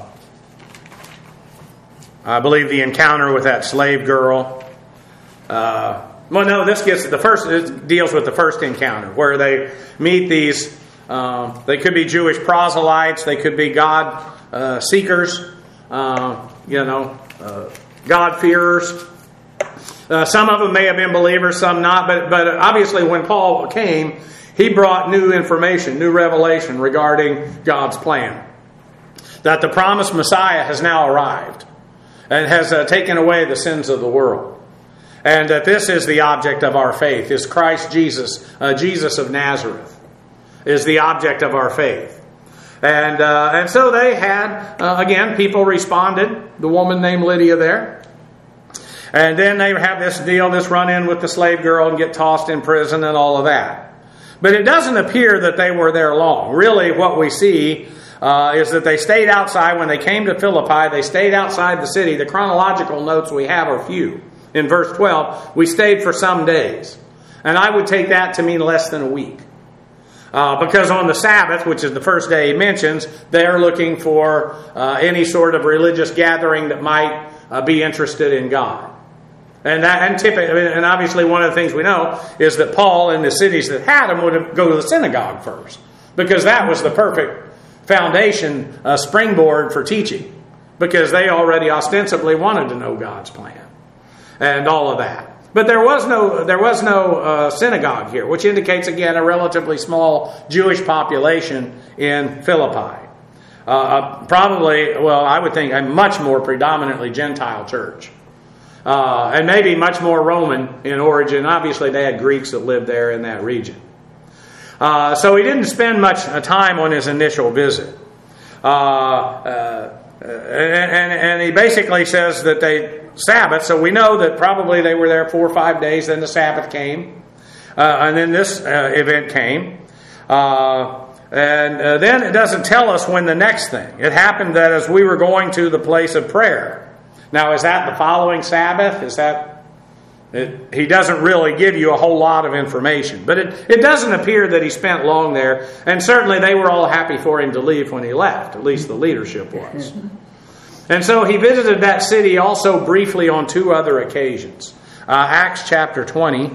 I believe, the encounter with that slave girl. Uh, well, no, this gets the first. It deals with the first encounter where they meet these. Uh, they could be Jewish proselytes. They could be God uh, seekers. Uh, you know, uh, God-fearers. Uh, some of them may have been believers, some not. But but obviously, when Paul came, he brought new information, new revelation regarding God's plan. that the promised Messiah has now arrived and has uh, taken away the sins of the world. And that this is the object of our faith, is Christ Jesus, uh, Jesus of Nazareth, is the object of our faith. And uh, and so they had, uh, again, people responded, the woman named Lydia there. And then they have this deal, this run-in with the slave girl and get tossed in prison and all of that. But it doesn't appear that they were there long. Really, what we see uh, is that they stayed outside. When they came to Philippi, they stayed outside the city. The chronological notes we have are few. In verse twelve, we stayed for some days. And I would take that to mean less than a week. Uh, because on the Sabbath, which is the first day he mentions, they're looking for uh, any sort of religious gathering that might uh, be interested in God. And that, and typically, and obviously one of the things we know is that Paul in the cities that had them would go to the synagogue first, because that was the perfect foundation, uh, springboard for teaching, because they already ostensibly wanted to know God's plan and all of that. But there was no there was no uh, synagogue here, which indicates again a relatively small Jewish population in Philippi. Uh, uh, probably, well, I would think a much more predominantly Gentile church. Uh, and maybe much more Roman in origin. Obviously, they had Greeks that lived there in that region. Uh, so he didn't spend much time on his initial visit. Uh, uh, and, and, and he basically says that they Sabbath, so we know that probably they were there four or five days, then the Sabbath came, uh, and then this uh, event came. Uh, and uh, then it doesn't tell us when the next thing. It happened that as we were going to the place of prayer. Now, is that the following Sabbath? Is that... It, he doesn't really give you a whole lot of information. But it, it doesn't appear that he spent long there. And certainly they were all happy for him to leave when he left. At least the leadership was. And so he visited that city also briefly on two other occasions. Uh, Acts chapter twenty.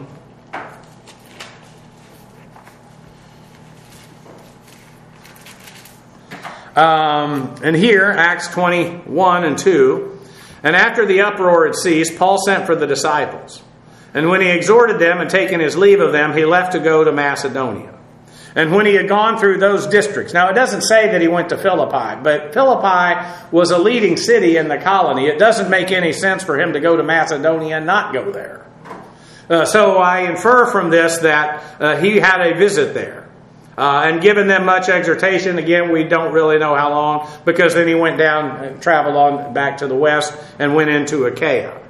Um, and here, Acts twenty-one and two. And after the uproar had ceased, Paul sent for the disciples. And when he exhorted them and taken his leave of them, he left to go to Macedonia. And when he had gone through those districts, now it doesn't say that he went to Philippi, but Philippi was a leading city in the colony. It doesn't make any sense for him to go to Macedonia and not go there. Uh, so I infer from this that uh, he had a visit there. Uh, and given them much exhortation, again, we don't really know how long, because then he went down and traveled on back to the west and went into Achaia.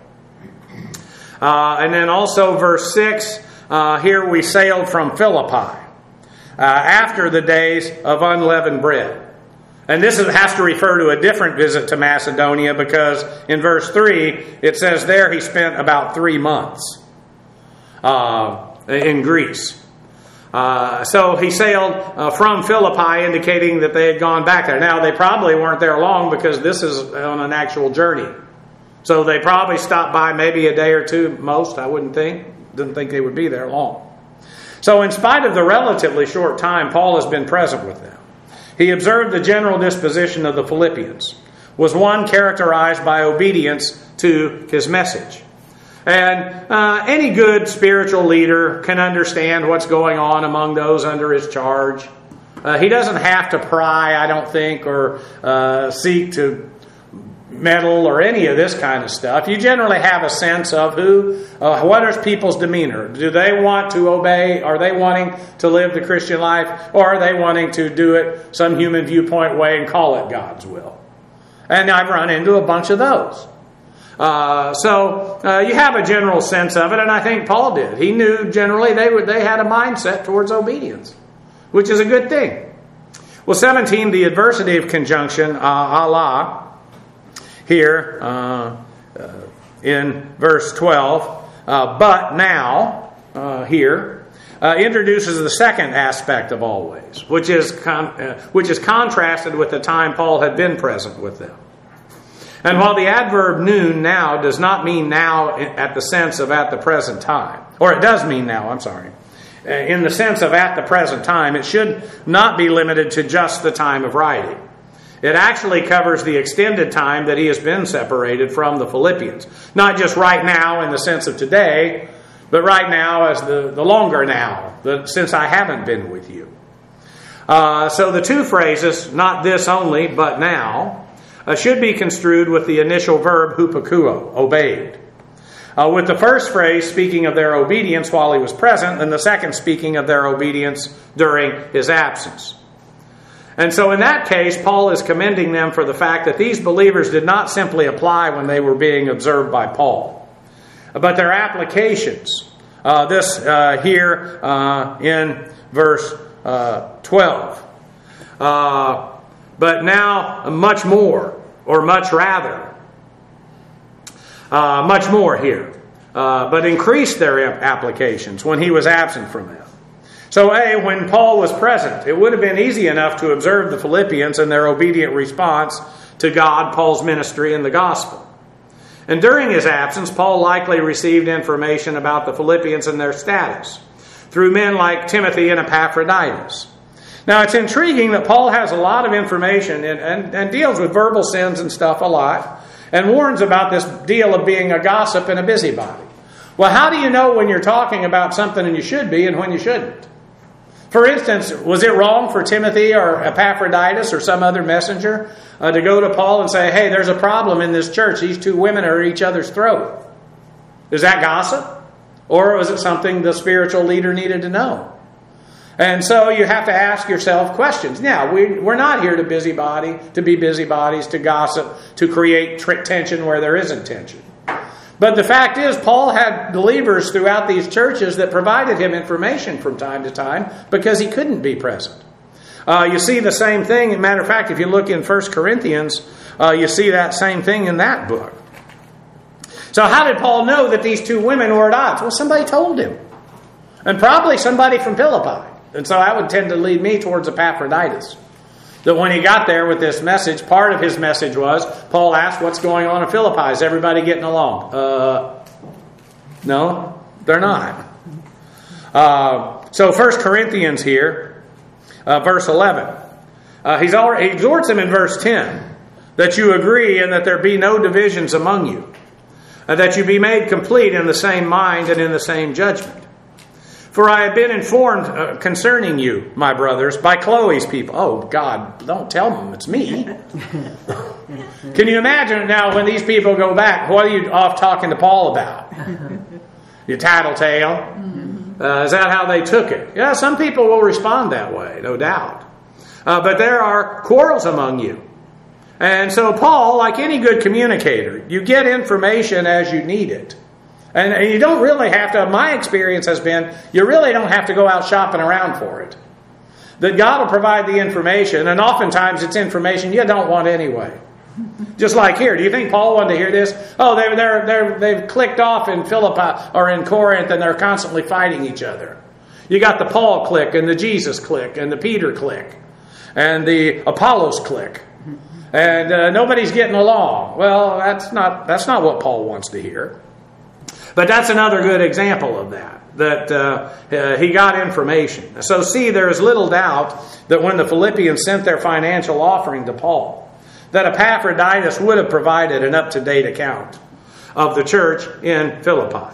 Uh, and then also verse six, uh, here we sailed from Philippi. Uh, after the days of unleavened bread. And this is, has to refer to a different visit to Macedonia, because in verse three, it says there he spent about three months uh, in Greece. Uh, so he sailed uh, from Philippi, indicating that they had gone back there. Now, they probably weren't there long, because this is on an actual journey. So they probably stopped by maybe a day or two most, I wouldn't think. Didn't think they would be there long. So in spite of the relatively short time Paul has been present with them, he observed the general disposition of the Philippians was one characterized by obedience to his message. And uh, any good spiritual leader can understand what's going on among those under his charge. Uh, he doesn't have to pry, I don't think, or uh, seek to meddle or any of this kind of stuff. You generally have a sense of who, uh, what is people's demeanor. Do they want to obey? Are they wanting to live the Christian life? Or are they wanting to do it some human viewpoint way and call it God's will? And I've run into a bunch of those. Uh, so uh, you have a general sense of it, and I think Paul did. He knew generally they would, they had a mindset towards obedience, which is a good thing. Well, seventeen, the adversity of conjunction, uh, Allah, here uh, uh, in verse twelve, uh, but now, uh, here, uh, introduces the second aspect of always, which is con- uh, which is contrasted with the time Paul had been present with them. And while the adverb noon now does not mean now at the sense of at the present time, or it does mean now, I'm sorry, in the sense of at the present time, it should not be limited to just the time of writing. It actually covers the extended time that he has been separated from the Philippians. Not just right now in the sense of today, but right now as the, the longer now, the, since I haven't been with you. Uh, so the two phrases, not this only, but now, uh, should be construed with the initial verb hupakuo, obeyed. Uh, with the first phrase speaking of their obedience while he was present, and the second speaking of their obedience during his absence. And so in that case, Paul is commending them for the fact that these believers did not simply apply when they were being observed by Paul, but their applications. Uh, this uh, here uh, in verse uh, twelve. Uh, but now much more, or much rather, uh, much more here. Uh, but increased their applications when he was absent from them. So A, when Paul was present, it would have been easy enough to observe the Philippians and their obedient response to God, Paul's ministry, and the gospel. And during his absence, Paul likely received information about the Philippians and their status through men like Timothy and Epaphroditus. Now, it's intriguing that Paul has a lot of information and, and, and deals with verbal sins and stuff a lot, and warns about this deal of being a gossip and a busybody. Well, how do you know when you're talking about something and you should be and when you shouldn't? For instance, was it wrong for Timothy or Epaphroditus or some other messenger uh, to go to Paul and say, hey, there's a problem in this church. These two women are at each other's throat. Is that gossip? Or was it something the spiritual leader needed to know? And so you have to ask yourself questions. Now, we, we're not here to busybody, to be busybodies, to gossip, to create tr- tension where there isn't tension. But the fact is, Paul had believers throughout these churches that provided him information from time to time because he couldn't be present. Uh, you see the same thing. As a matter of fact, if you look in First Corinthians, uh, you see that same thing in that book. So how did Paul know that these two women were at odds? Well, somebody told him. And probably somebody from Philippi. And so that would tend to lead me towards Epaphroditus. That when he got there with this message, part of his message was, Paul asked, what's going on in Philippi? Is everybody getting along? Uh, no, they're not. Uh, so First Corinthians here, uh, verse eleven. Uh, he's already, he exhorts them in verse ten, that you agree and that there be no divisions among you, and that you be made complete in the same mind and in the same judgment. For I have been informed uh, concerning you, my brothers, by Chloe's people. Oh, God, don't tell them it's me. Can you imagine now when these people go back, what are you off talking to Paul about? You tattletale? Uh, is that how they took it? Yeah, some people will respond that way, no doubt. Uh, but there are quarrels among you. And so Paul, like any good communicator, you get information as you need it. And you don't really have to, my experience has been, you really don't have to go out shopping around for it. That God will provide the information, and oftentimes it's information you don't want anyway. Just like here, do you think Paul wanted to hear this? Oh, they're, they're, they're, they've clicked off in Philippi or in Corinth and they're constantly fighting each other. You got the Paul clique and the Jesus clique and the Peter clique and the Apollos clique. And uh, nobody's getting along. Well, that's not, that's not what Paul wants to hear. But that's another good example of that, that uh, uh, he got information. So see, there is little doubt that when the Philippians sent their financial offering to Paul, that Epaphroditus would have provided an up-to-date account of the church in Philippi.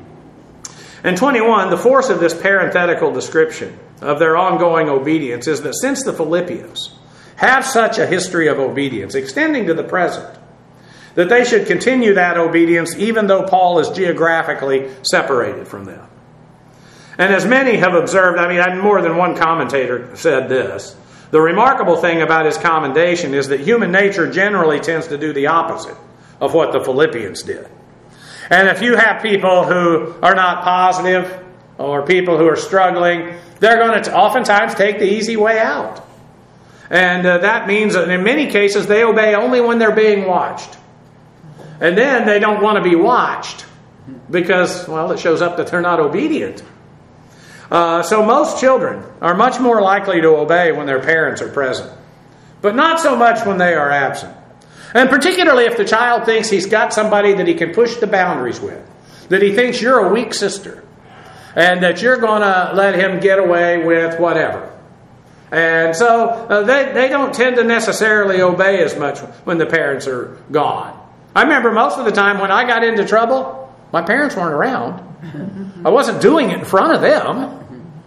And twenty-one, the force of this parenthetical description of their ongoing obedience is that since the Philippians have such a history of obedience extending to the present, that they should continue that obedience even though Paul is geographically separated from them. And as many have observed, I mean, more than one commentator said this, the remarkable thing about his commendation is that human nature generally tends to do the opposite of what the Philippians did. And if you have people who are not positive or people who are struggling, they're going to oftentimes take the easy way out. And uh, that means that in many cases they obey only when they're being watched. And then they don't want to be watched because, well, it shows up that they're not obedient. Uh, so most children are much more likely to obey when their parents are present, but not so much when they are absent. And particularly if the child thinks he's got somebody that he can push the boundaries with, that he thinks you're a weak sister, and that you're going to let him get away with whatever. And so uh, they, they don't tend to necessarily obey as much when the parents are gone. I remember most of the time when I got into trouble, my parents weren't around. I wasn't doing it in front of them.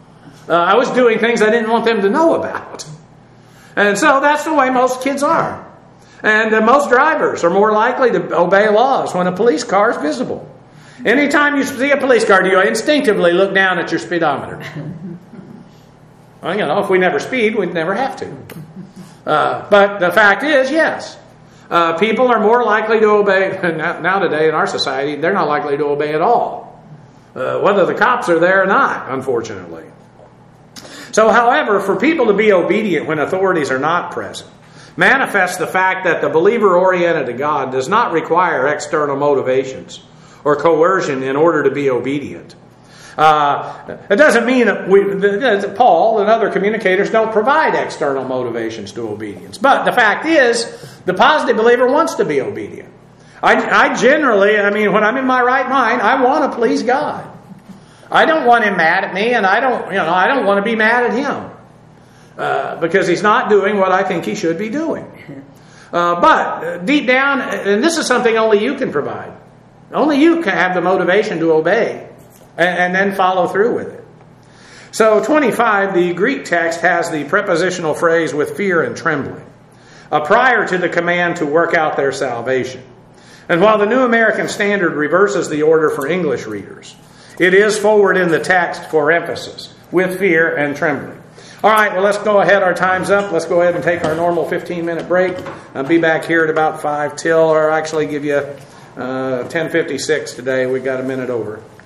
Uh, I was doing things I didn't want them to know about. And so that's the way most kids are. And uh, most drivers are more likely to obey laws when a police car is visible. Anytime you see a police car, do you instinctively look down at your speedometer? Well, you know, if we never speed, we'd never have to. Uh, but the fact is, yes. Uh, people are more likely to obey. Now, now today in our society, they're not likely to obey at all. Uh, whether the cops are there or not, unfortunately. So, however, for people to be obedient when authorities are not present manifests the fact that the believer oriented to God does not require external motivations or coercion in order to be obedient. Uh, it doesn't mean that, we, that Paul and other communicators don't provide external motivations to obedience. But the fact is, the positive believer wants to be obedient. I, I generally, I mean, when I'm in my right mind, I want to please God. I don't want Him mad at me, and I don't, you know, I don't want to be mad at Him uh, because He's not doing what I think He should be doing. Uh, but deep down, and this is something only you can provide. Only you can have the motivation to obey and, and then follow through with it. So twenty-five, the Greek text has the prepositional phrase with fear and trembling, uh, prior to the command to work out their salvation. And while the New American Standard reverses the order for English readers, it is forward in the text for emphasis, with fear and trembling. All right, well, let's go ahead. Our time's up. Let's go ahead and take our normal fifteen-minute break. I'll be back here at about five till, or actually give you uh, ten fifty-six today. We've got a minute over.